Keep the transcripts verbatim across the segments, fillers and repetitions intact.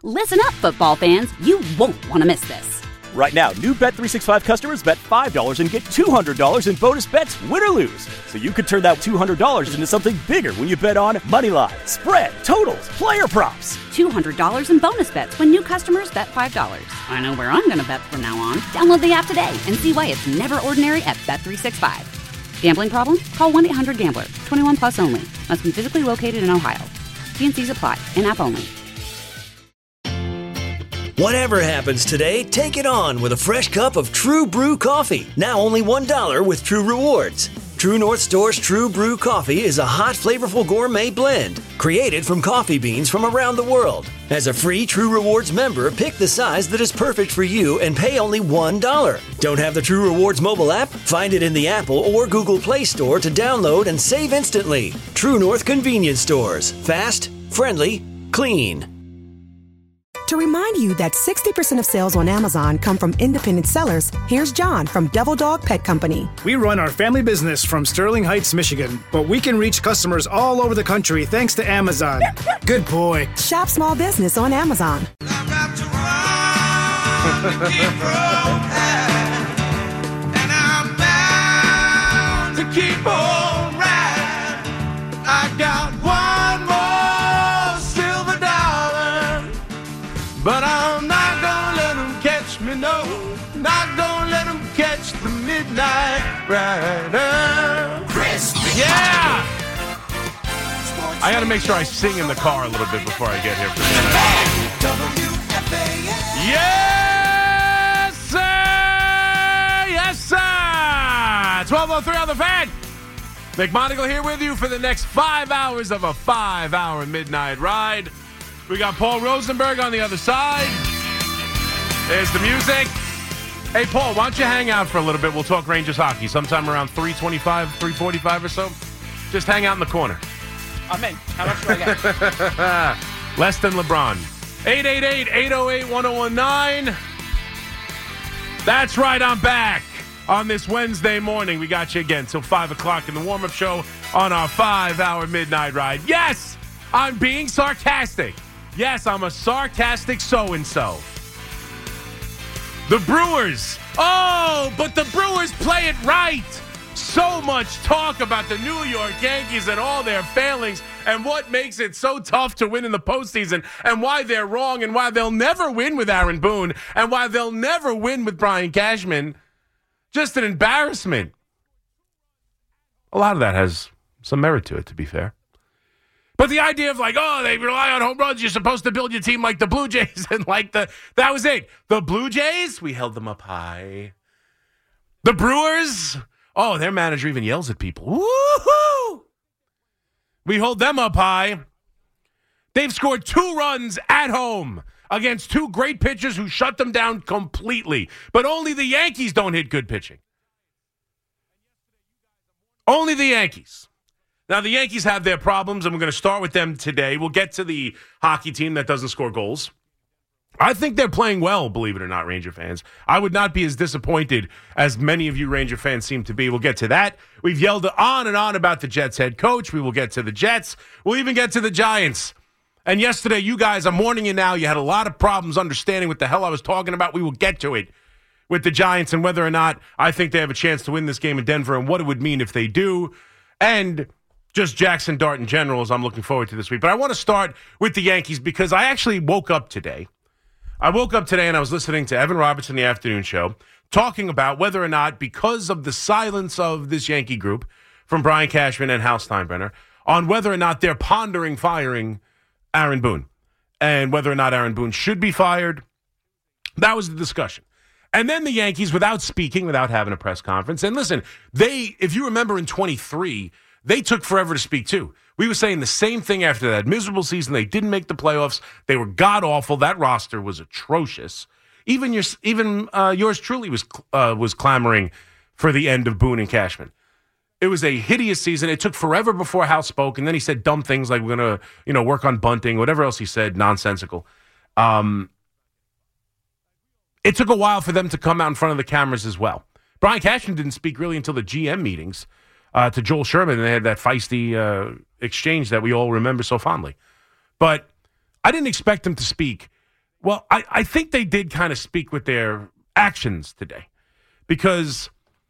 Listen up, football fans. You won't want to miss this. Right now, new Bet three sixty-five customers bet five dollars and get two hundred dollars in bonus bets, win or lose. So you could turn that two hundred dollars into something bigger when you bet on money line, spread, totals, player props. two hundred dollars in bonus bets when new customers bet five dollars. I know where I'm going to bet from now on. Download the app today and see why it's never ordinary at Bet three sixty-five. Gambling problem? Call one eight hundred gambler. twenty-one plus only. Must be physically located in Ohio. T and C's apply. In-app only. Whatever happens today, take it on with a fresh cup of True Brew coffee. Now only one dollar with True Rewards. True North Store's True Brew coffee is a hot, flavorful gourmet blend created from coffee beans from around the world. As a free True Rewards member, pick the size that is perfect for you and pay only one dollar. Don't have the True Rewards mobile app? Find it in the Apple or Google Play Store to download and save instantly. True North Convenience Stores. Fast, friendly, clean. To remind you that sixty percent of sales on Amazon come from independent sellers, here's John from Devil Dog Pet Company. We run our family business from Sterling Heights, Michigan, but we can reach customers all over the country thanks to Amazon. Good boy. Shop small business on Amazon. To keep on riding, I got one more silver dollar, but I'm not gonna let them catch me, no, not gonna let them catch the midnight rider. Christmas. Yeah! I gotta make sure I sing in the car a little bit before I get here for the Yes, sir! Yes, sir! twelve oh three on the Fan. Mick Monagle here with you for the next five hours of a five-hour midnight ride. We got Paul Rosenberg on the other side. There's the music. Hey, Paul, why don't you hang out for a little bit? We'll talk Rangers hockey sometime around three twenty-five, three forty-five or so. Just hang out in the corner. I'm in. How much do I get? Less than LeBron. eight eight eight, eight oh eight, one oh one nine. That's right, I'm back on this Wednesday morning. We got you again till five o'clock in the warm-up show on our five-hour midnight ride. Yes, I'm being sarcastic. Yes, I'm a sarcastic so-and-so. The Brewers. Oh, but the Brewers play it right. So much talk about the New York Yankees and all their failings and what makes it so tough to win in the postseason and why they're wrong and why they'll never win with Aaron Boone and why they'll never win with Brian Cashman. Just an embarrassment. A lot of that has some merit to it, to be fair. But the idea of like, oh, they rely on home runs. You're supposed to build your team like the Blue Jays and like the, that was it. The Blue Jays, we held them up high. The Brewers, oh, their manager even yells at people. Woo-hoo! We hold them up high. They've scored two runs at home against two great pitchers who shut them down completely. But only the Yankees don't hit good pitching. Only the Yankees. Now, the Yankees have their problems, and we're going to start with them today. We'll get to the hockey team that doesn't score goals. I think they're playing well, believe it or not, Ranger fans. I would not be as disappointed as many of you Ranger fans seem to be. We'll get to that. We've yelled on and on about the Jets head coach. We will get to the Jets. We'll even get to the Giants. And yesterday, you guys, I'm warning you now, you had a lot of problems understanding what the hell I was talking about. We will get to it with the Giants and whether or not I think they have a chance to win this game in Denver and what it would mean if they do. And just Jackson Dart in general, as I'm looking forward to this week. But I want to start with the Yankees because I actually woke up today. I woke up today and I was listening to Evan Roberts in the afternoon show talking about whether or not, because of the silence of this Yankee group from Brian Cashman and Hal Steinbrenner, on whether or not they're pondering firing Aaron Boone and whether or not Aaron Boone should be fired. That was the discussion. And then the Yankees, without speaking, without having a press conference, and listen, they, if you remember in twenty-three, they took forever to speak, too. We were saying the same thing after that miserable season. They didn't make the playoffs. They were god-awful. That roster was atrocious. Even your, even uh, yours truly was uh, was clamoring for the end of Boone and Cashman. It was a hideous season. It took forever before Hal spoke, and then he said dumb things like we're going to, you know, work on bunting, whatever else he said, nonsensical. Um, it took a while for them to come out in front of the cameras as well. Brian Cashman didn't speak really until the G M meetings. Uh, to Joel Sherman, and they had that feisty uh, exchange that we all remember so fondly. But I didn't expect him to speak Well, I, I think they did kind of speak with their actions today because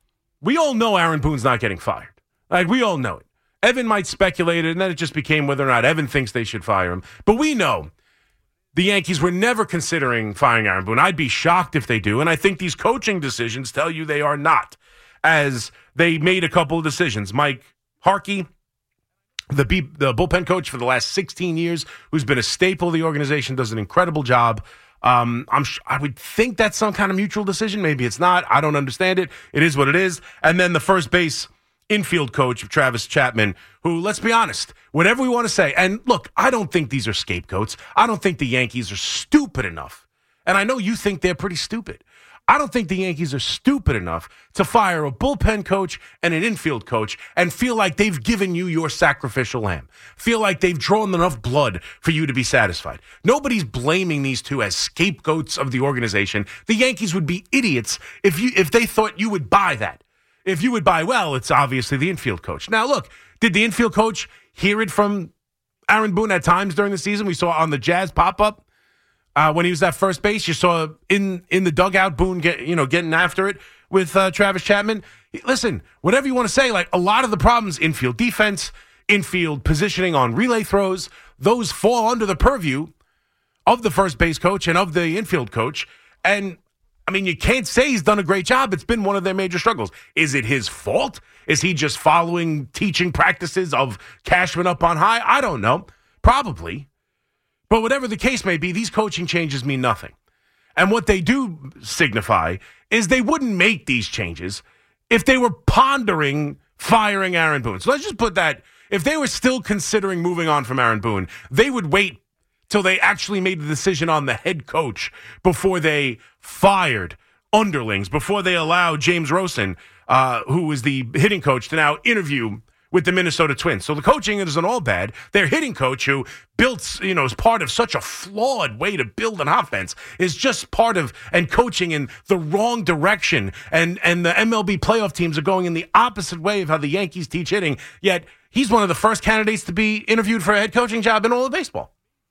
we all know Aaron Boone's not getting fired. Like, we all know it. Evan might speculate it, and then it just became whether or not Evan thinks they should fire him. But we know the Yankees were never considering firing Aaron Boone. I'd be shocked if they do, and I think these coaching decisions tell you they are not, as they made a couple of decisions. Mike Harkey, the, B, the bullpen coach for the last sixteen years, who's been a staple of the organization, does an incredible job. Um, I'm I would think that's some kind of mutual decision. Maybe it's not. I don't understand it. It is what it is. And then the first base infield coach, Travis Chapman, who, let's be honest, whatever we want to say, and look, I don't think these are scapegoats. I don't think the Yankees are stupid enough. And I know you think they're pretty stupid. I don't think the Yankees are stupid enough to fire a bullpen coach and an infield coach and feel like they've given you your sacrificial lamb. Feel like they've drawn enough blood for you to be satisfied. Nobody's blaming these two as scapegoats of the organization. The Yankees would be idiots if you if they thought you would buy that. If you would buy, well, it's obviously the infield coach. Now, look, did the infield coach hear it from Aaron Boone at times during the season? We saw on the Jazz pop-up uh, when he was at first base. You saw in in the dugout Boone get you know getting after it with uh, Travis Chapman. Listen, whatever you want to say, like a lot of the problems, infield defense, infield positioning on relay throws, those fall under the purview of the first base coach and of the infield coach. And I mean, you can't say he's done a great job. It's been one of their major struggles. Is it his fault? Is he just following teaching practices of Cashman up on high? I don't know. Probably. But whatever the case may be, these coaching changes mean nothing. And what they do signify is they wouldn't make these changes if they were pondering firing Aaron Boone. So let's just put that, if they were still considering moving on from Aaron Boone, they would wait till they actually made the decision on the head coach before they fired underlings, before they allowed James Rosen, uh, who was the hitting coach, to now interview with the Minnesota Twins. So the coaching isn't all bad. Their hitting coach, who built, you know, is part of such a flawed way to build an offense, is just part of and coaching in the wrong direction. And, and the M L B playoff teams are going in the opposite way of how the Yankees teach hitting, yet he's one of the first candidates to be interviewed for a head coaching job in all of baseball.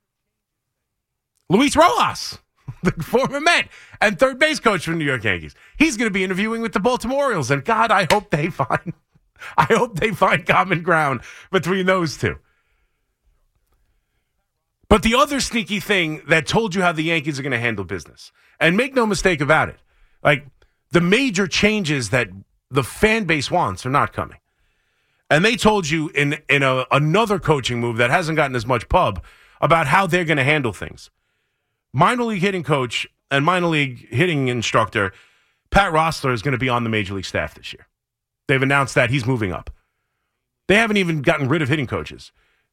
Luis Rojas, the former Met and third base coach for the New York Yankees. He's going to be interviewing with the Baltimore Orioles, and God, I hope they find, I hope they find common ground between those two. But the other sneaky thing that told you how the Yankees are going to handle business, and make no mistake about it, like the major changes that the fan base wants are not coming. And they told you in in a, another coaching move that hasn't gotten as much pub about how they're going to handle things. Minor league hitting coach and minor league hitting instructor Pat Rossler is going to be on the major league staff this year. They've announced that he's moving up. They haven't even gotten rid of hitting coaches.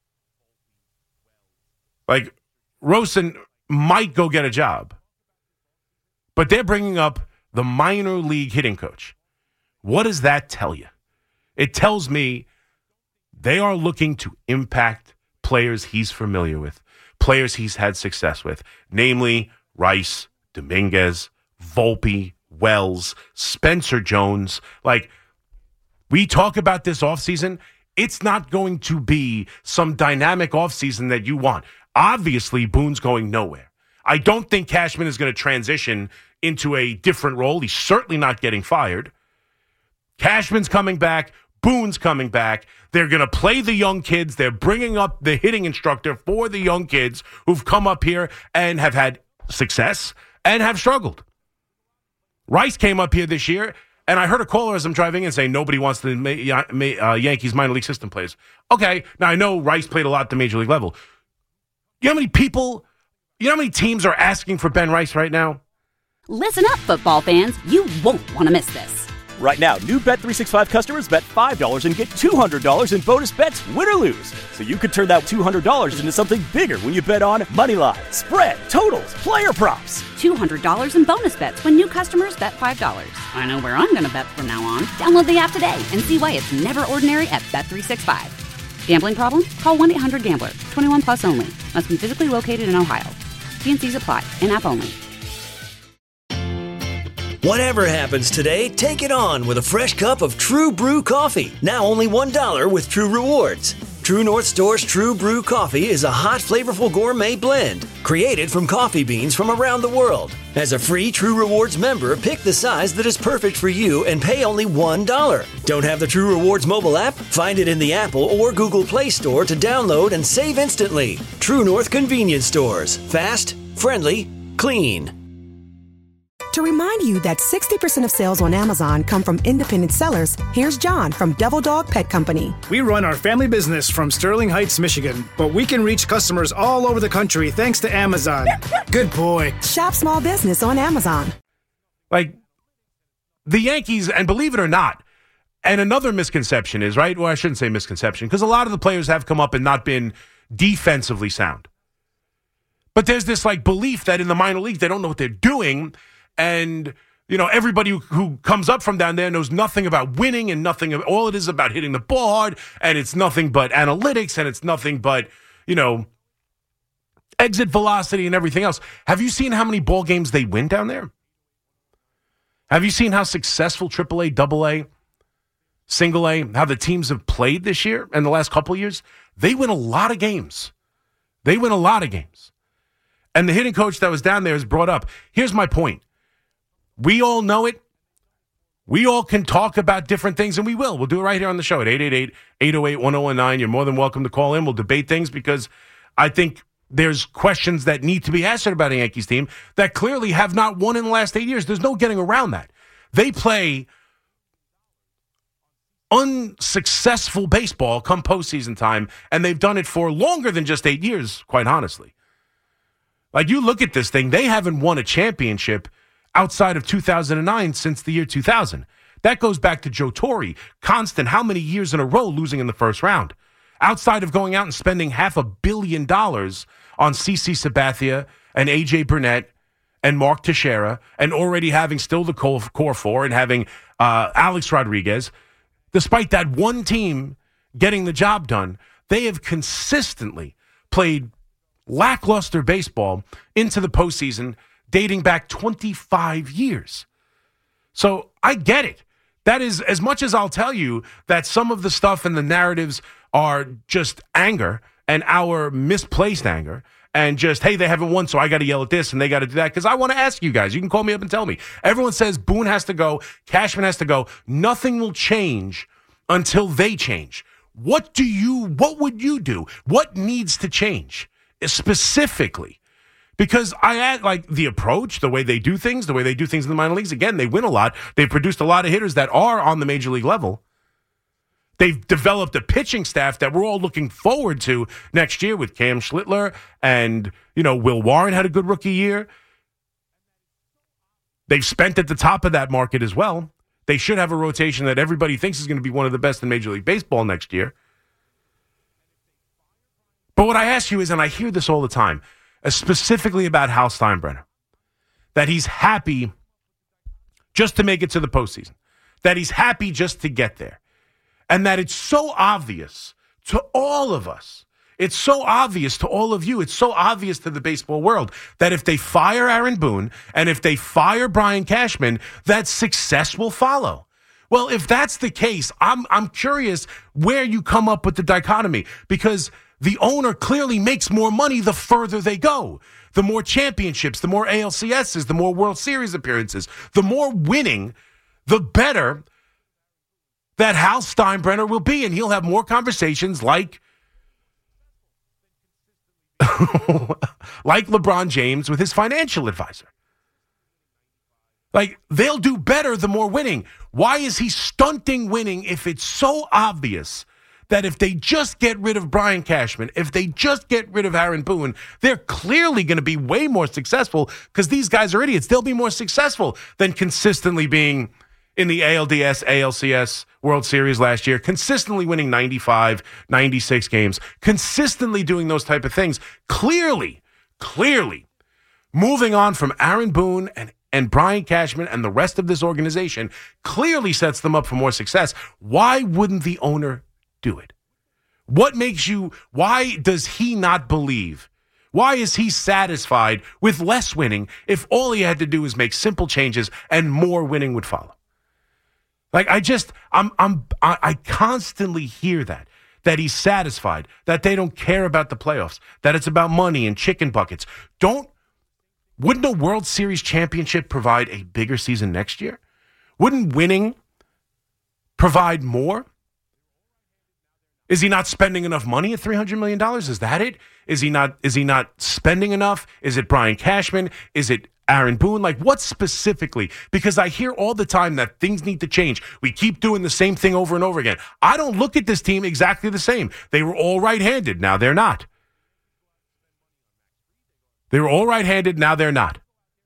Like, Rosen might go get a job, but they're bringing up the minor league hitting coach. What does that tell you? It tells me they are looking to impact players he's familiar with, players he's had success with, namely Rice, Dominguez, Volpe, Wells, Spencer Jones. Like, we talk about this offseason, it's not going to be some dynamic offseason that you want. Obviously, Boone's going nowhere. I don't think Cashman is going to transition into a different role. He's certainly not getting fired. Cashman's coming back. Boone's coming back. They're going to play the young kids. They're bringing up the hitting instructor for the young kids who've come up here and have had success and have struggled. Rice came up here this year, and I heard a caller as I'm driving in say nobody wants the uh, Yankees minor league system players. Okay, now I know Rice played a lot at the major league level. You know how many people, you know how many teams are asking for Ben Rice right now? Listen up, football fans. You won't want to miss this. Right now, new Bet three sixty-five customers bet five dollars and get two hundred dollars in bonus bets, win or lose. So you could turn that two hundred dollars into something bigger when you bet on moneyline, spread, totals, player props. two hundred dollars in bonus bets when new customers bet five dollars. I know where I'm going to bet from now on. Download the app today and see why it's never ordinary at Bet three sixty-five. Gambling problem? Call one eight hundred gambler. twenty-one plus only. Must be physically located in Ohio. T and C's apply. In-app only. Whatever happens today, take it on with a fresh cup of True Brew coffee. Now only one dollar with True Rewards. True North Store's True Brew Coffee is a hot, flavorful gourmet blend created from coffee beans from around the world. As a free True Rewards member, pick the size that is perfect for you and pay only one dollar. Don't have the True Rewards mobile app? Find it in the Apple or Google Play Store to download and save instantly. True North Convenience Stores. Fast, friendly, clean. To remind you that sixty percent of sales on Amazon come from independent sellers, here's John from Devil Dog Pet Company. We run our family business from Sterling Heights, Michigan, but we can reach customers all over the country thanks to Amazon. Good boy. Shop small business on Amazon. Like, the Yankees, and believe it or not, and another misconception is, right? Well, I shouldn't say misconception, because a lot of the players have come up and not been defensively sound. But there's this, like, belief that in the minor leagues, they don't know what they're doing. And, you know, everybody who, who comes up from down there knows nothing about winning and nothing, all it is about hitting the ball hard, and it's nothing but analytics, and it's nothing but, you know, exit velocity and everything else. Have you seen how many ball games they win down there? Have you seen how successful triple A, double A, single A, how the teams have played this year and the last couple of years? They win a lot of games. They win a lot of games. And the hitting coach that was down there has brought up, here's my point. We all know it. We all can talk about different things, and we will. We'll do it right here on the show at eight eight eight, eight oh eight, one oh one nine. You're more than welcome to call in. We'll debate things because I think there's questions that need to be answered about a Yankees team that clearly have not won in the last eight years. There's no getting around that. They play unsuccessful baseball come postseason time, and they've done it for longer than just eight years, quite honestly. Like, you look at this thing, they haven't won a championship outside of two thousand nine since the year two thousand. That goes back to Joe Torre, constant, how many years in a row losing in the first round? Outside of going out and spending half a billion dollars on CeCe Sabathia and A J Burnett and Mark Teixeira, and already having still the core, core four and having uh, Alex Rodriguez, despite that one team getting the job done, they have consistently played lackluster baseball into the postseason dating back twenty-five years. So I get it. That is, as much as I'll tell you that some of the stuff and the narratives are just anger and our misplaced anger and just, hey, they haven't won, so I got to yell at this and they got to do that. Because I want to ask you guys. You can call me up and tell me. Everyone says Boone has to go. Cashman has to go. Nothing will change until they change. What do you, what would you do? What needs to change specifically? Because I add, like, the approach, the way they do things, the way they do things in the minor leagues. Again, they win a lot. They've produced a lot of hitters that are on the major league level. They've developed a pitching staff that we're all looking forward to next year with Cam Schlittler and, you know, Will Warren had a good rookie year. They've spent at the top of that market as well. They should have a rotation that everybody thinks is going to be one of the best in Major League Baseball next year. But what I ask you is, and I hear this all the time, specifically about Hal Steinbrenner, that he's happy just to make it to the postseason, that he's happy just to get there, and that it's so obvious to all of us, it's so obvious to all of you, it's so obvious to the baseball world, that if they fire Aaron Boone and if they fire Brian Cashman, that success will follow. Well, if that's the case, I'm I'm curious where you come up with the dichotomy, because the owner clearly makes more money the further they go. The more championships, the more A L C S's, the more World Series appearances, the more winning, the better that Hal Steinbrenner will be. And he'll have more conversations like, like LeBron James with his financial advisor. Like, they'll do better the more winning. Why is he stunting winning if it's so obvious that if they just get rid of Brian Cashman, if they just get rid of Aaron Boone, they're clearly going to be way more successful because these guys are idiots. They'll be more successful than consistently being in the A L D S, A L C S World Series last year, consistently winning ninety-five, ninety-six games, consistently doing those type of things. Clearly, clearly, moving on from Aaron Boone and and Brian Cashman and the rest of this organization clearly sets them up for more success. Why wouldn't the owner do it? What makes you, why does he not believe? Why is he satisfied with less winning if all he had to do is make simple changes and more winning would follow? Like, I just, I'm, I'm, I, I constantly hear that. that he's satisfied, that they don't care about the playoffs, that it's about money and chicken buckets. Don't, wouldn't a World Series championship provide a bigger season next year? Wouldn't winning provide more? Is he not spending enough money at three hundred million dollars? Is that it? Is he not, is he not spending enough? Is it Brian Cashman? Is it Aaron Boone? Like, what specifically? Because I hear all the time that things need to change. We keep doing the same thing over and over again. I don't look at this team exactly the same. They were all right-handed. Now they're not. They were all right-handed. Now they're not.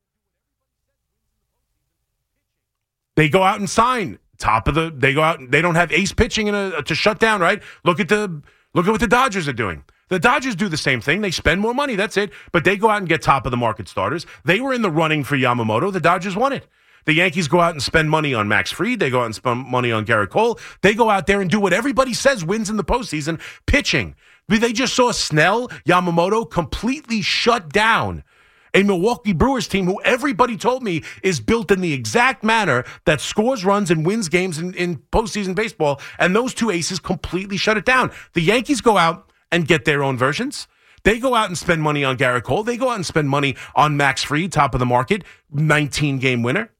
They go out and sign top of the. They go out. They don't have ace pitching in a, to shut down. Right. Look at the. Look at what the Dodgers are doing. The Dodgers do the same thing. They spend more money. That's it. But they go out and get top of the market starters. They were in the running for Yamamoto. The Dodgers won it. The Yankees go out and spend money on Max Fried. They go out and spend money on Garrett Cole. They go out there and do what everybody says wins in the postseason, pitching. They just saw Snell, Yamamoto completely shut down a Milwaukee Brewers team who everybody told me is built in the exact manner that scores runs and wins games in, in postseason baseball, and those two aces completely shut it down. The Yankees go out and get their own versions. They go out and spend money on Garrett Cole. They go out and spend money on Max Fried, top of the market, nineteen-game winner.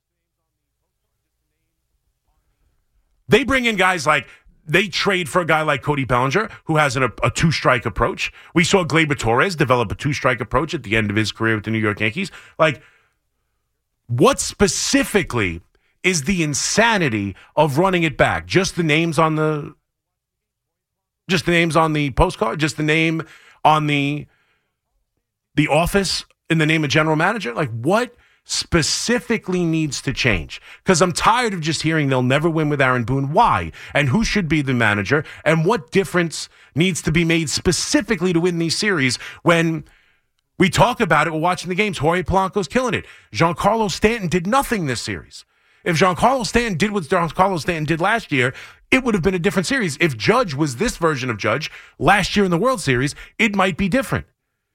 They bring in guys like, they trade for a guy like Cody Bellinger, who has an, a, a two-strike approach. We saw Gleyber Torres develop a two-strike approach at the end of his career with the New York Yankees. Like, what specifically is the insanity of running it back? Just the names on the, just the names on the postcard? Just the name on the, the office in the name of general manager? Like, what specifically needs to change? Because I'm tired of just hearing they'll never win with Aaron Boone. Why? And who should be the manager? And what difference needs to be made specifically to win these series when we talk about it, we're watching the games, Jorge Polanco's killing it. Giancarlo Stanton did nothing this series. If Giancarlo Stanton did what Giancarlo Stanton did last year, it would have been a different series. If Judge was this version of Judge last year in the World Series, it might be different.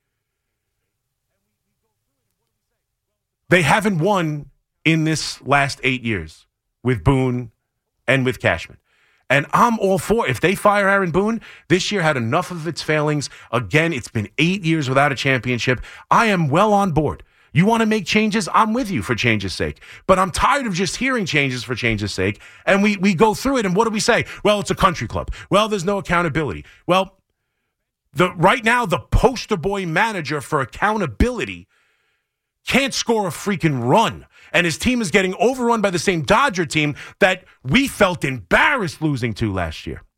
They haven't won in this last eight years with Boone and with Cashman. And I'm all for, if they fire Aaron Boone, this year had enough of its failings. Again, it's been eight years without a championship. I am well on board. You want to make changes? I'm with you for change's sake. But I'm tired of just hearing changes for change's sake. And we, we go through it, and what do we say? Well, it's a country club. Well, there's no accountability. Well, the right now, the poster boy manager for accountability can't score a freaking run. And his team is getting overrun by the same Dodger team that we felt embarrassed losing to last year.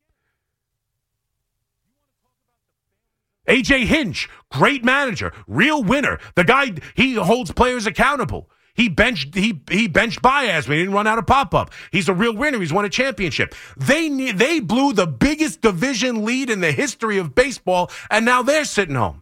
A J Hinch, great manager, real winner. The guy, he holds players accountable. He benched he he benched Baez when he didn't run out of pop-up. He's a real winner. He's won a championship. They they blew the biggest division lead in the history of baseball, and now they're sitting home.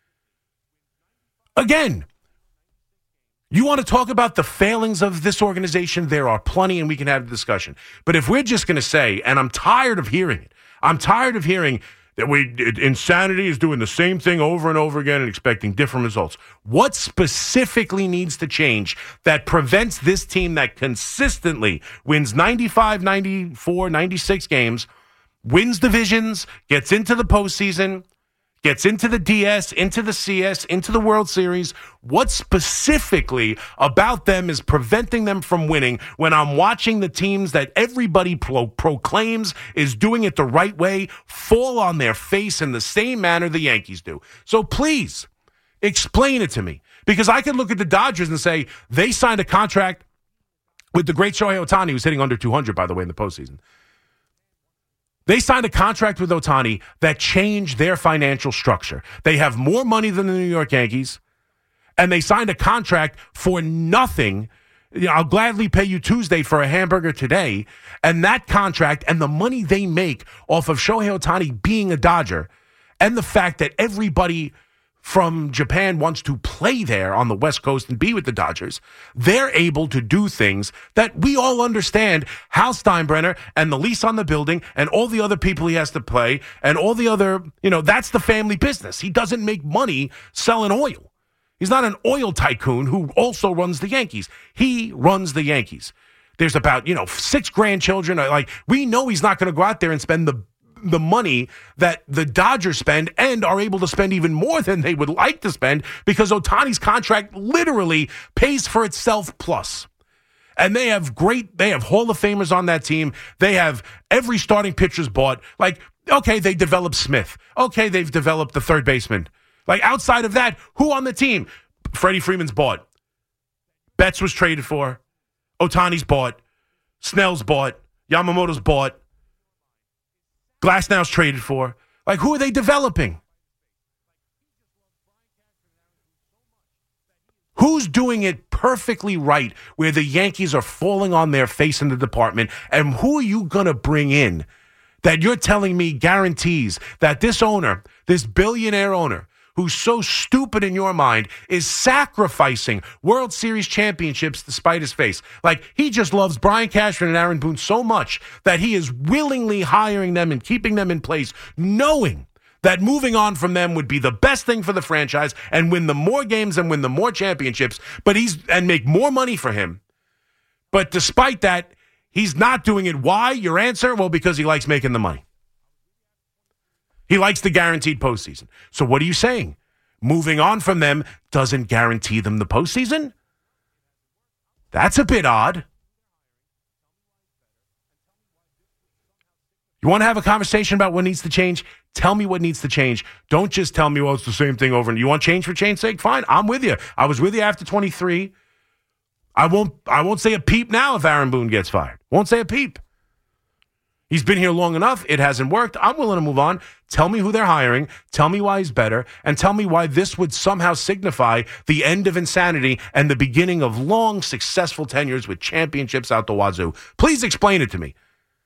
Again, you want to talk about the failings of this organization? There are plenty, and we can have a discussion. But if we're just going to say, and I'm tired of hearing it, I'm tired of hearing that we insanity is doing the same thing over and over again and expecting different results. What specifically needs to change that prevents this team that consistently wins ninety-five, ninety-four, ninety-six games, wins divisions, gets into the postseason, gets into the D S, into the C S, into the World Series? What specifically about them is preventing them from winning when I'm watching the teams that everybody pro- proclaims is doing it the right way fall on their face in the same manner the Yankees do? So please, explain it to me. Because I can look at the Dodgers and say, they signed a contract with the great Shohei Ohtani, who's hitting under two hundred, by the way, in the postseason. They signed a contract with Ohtani that changed their financial structure. They have more money than the New York Yankees, and they signed a contract for nothing. You know, I'll gladly pay you Tuesday for a hamburger today, and that contract and the money they make off of Shohei Ohtani being a Dodger, and the fact that everybody from Japan wants to play there on the West Coast and be with the Dodgers, they're able to do things that we all understand. Hal Steinbrenner and the lease on the building and all the other people he has to play and all the other, you know, that's the family business. He doesn't make money selling oil. He's not an oil tycoon who also runs the Yankees. He runs the Yankees. There's about, you know, six grandchildren. Like, we know he's not going to go out there and spend the the money that the Dodgers spend and are able to spend even more than they would like to spend because Ohtani's contract literally pays for itself plus. And they have great, they have Hall of Famers on that team. They have every starting pitcher's bought. Like, okay, they developed Smith. Okay, they've developed the third baseman. Like, outside of that, who on the team? Freddie Freeman's bought. Betts was traded for. Ohtani's bought. Snell's bought. Yamamoto's bought. Glasnow's traded for. Like, who are they developing? Who's doing it perfectly right where the Yankees are falling on their face in the department? And who are you going to bring in that you're telling me guarantees that this owner, this billionaire owner, who's so stupid in your mind, is sacrificing World Series championships despite his face? Like, he just loves Brian Cashman and Aaron Boone so much that he is willingly hiring them and keeping them in place, knowing that moving on from them would be the best thing for the franchise and win the more games and win the more championships, but he's and make more money for him. But despite that, he's not doing it. Why? Your answer? Well, because he likes making the money. He likes the guaranteed postseason. So what are you saying? Moving on from them doesn't guarantee them the postseason? That's a bit odd. You want to have a conversation about what needs to change? Tell me what needs to change. Don't just tell me, well, it's the same thing over. And you want change for change's sake? Fine, I'm with you. I was with you after twenty-three. I won't I won't say a peep now if Aaron Boone gets fired. Won't say a peep. He's been here long enough. It hasn't worked. I'm willing to move on. Tell me who they're hiring. Tell me why he's better. And tell me why this would somehow signify the end of insanity and the beginning of long, successful tenures with championships out the wazoo. Please explain it to me.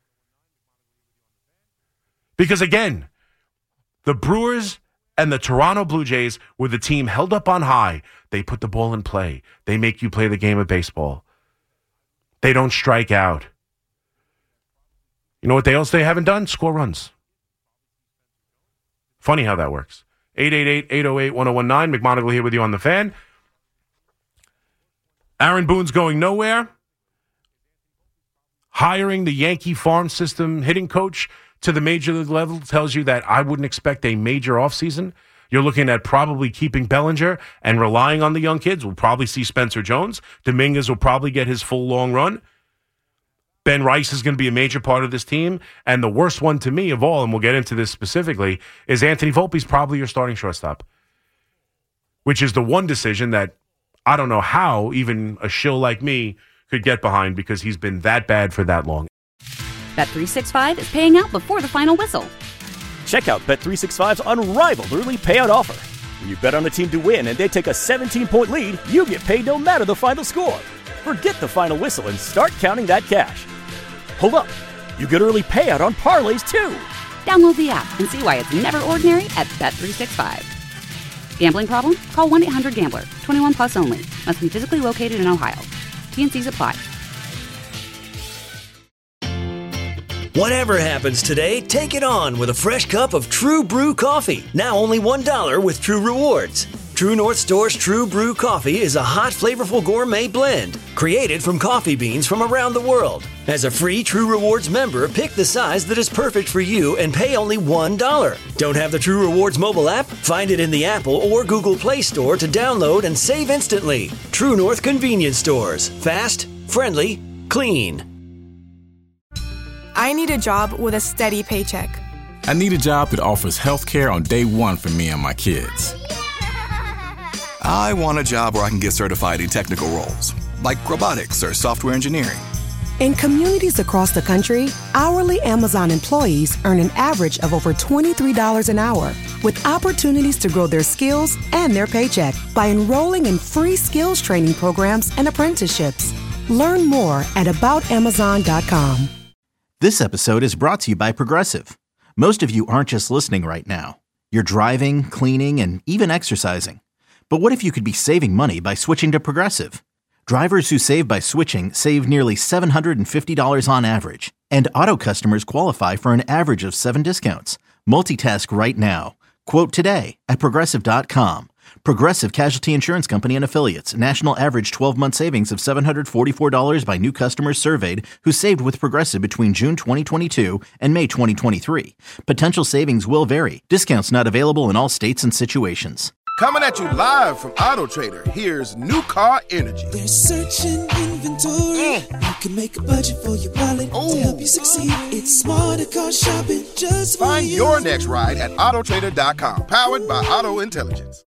Because, again, the Brewers and the Toronto Blue Jays were the team held up on high. They put the ball in play. They make you play the game of baseball. They don't strike out. You know what else they haven't done? Score runs. Funny how that works. eight eight eight, eight oh eight, one oh one nine. McMonagle here with you on The Fan. Aaron Boone's going nowhere. Hiring the Yankee farm system hitting coach to the major league level tells you that I wouldn't expect a major offseason. You're looking at probably keeping Bellinger and relying on the young kids. We'll probably see Spencer Jones. Dominguez will probably get his full long run. Ben Rice is going to be a major part of this team. And the worst one to me of all, and we'll get into this specifically, is Anthony Volpe's probably your starting shortstop, which is the one decision that I don't know how even a shill like me could get behind because he's been that bad for that long. Bet three sixty-five is paying out before the final whistle. Check out Bet three sixty-five's unrivaled early payout offer. When you bet on a team to win and they take a seventeen-point lead, you get paid no matter the final score. Forget the final whistle and start counting that cash. Hold up. You get early payout on parlays, too. Download the app and see why it's never ordinary at Bet three sixty-five. Gambling problem? Call one eight hundred gambler. twenty-one plus only. Must be physically located in Ohio. T N Cs apply. Whatever happens today, take it on with a fresh cup of True Brew coffee. Now only one dollar with True Rewards. True North Store's True Brew coffee is a hot, flavorful gourmet blend created from coffee beans from around the world. As a free True Rewards member, pick the size that is perfect for you and pay only one dollar. Don't have the True Rewards mobile app? Find it in the Apple or Google Play Store to download and save instantly. True North Convenience Stores. Fast, friendly, clean. I need a job with a steady paycheck. I need a job that offers health care on day one for me and my kids. I want a job where I can get certified in technical roles, like robotics or software engineering. In communities across the country, hourly Amazon employees earn an average of over twenty-three dollars an hour, with opportunities to grow their skills and their paycheck by enrolling in free skills training programs and apprenticeships. Learn more at about amazon dot com. This episode is brought to you by Progressive. Most of you aren't just listening right now. You're driving, cleaning, and even exercising. But what if you could be saving money by switching to Progressive? Drivers who save by switching save nearly seven hundred fifty dollars on average. And auto customers qualify for an average of seven discounts. Multitask right now. Quote today at progressive dot com. Progressive Casualty Insurance Company and Affiliates. National average twelve-month savings of seven hundred forty-four dollars by new customers surveyed who saved with Progressive between June twenty twenty-two and May twenty twenty-three. Potential savings will vary. Discounts not available in all states and situations. Coming at you live from Auto Trader, here's New Car Energy. They're searching inventory. Mm. You can make a budget for your wallet to help you succeed. It's smarter car shopping just for Find you. your next ride at auto trader dot com. Powered by Auto Intelligence.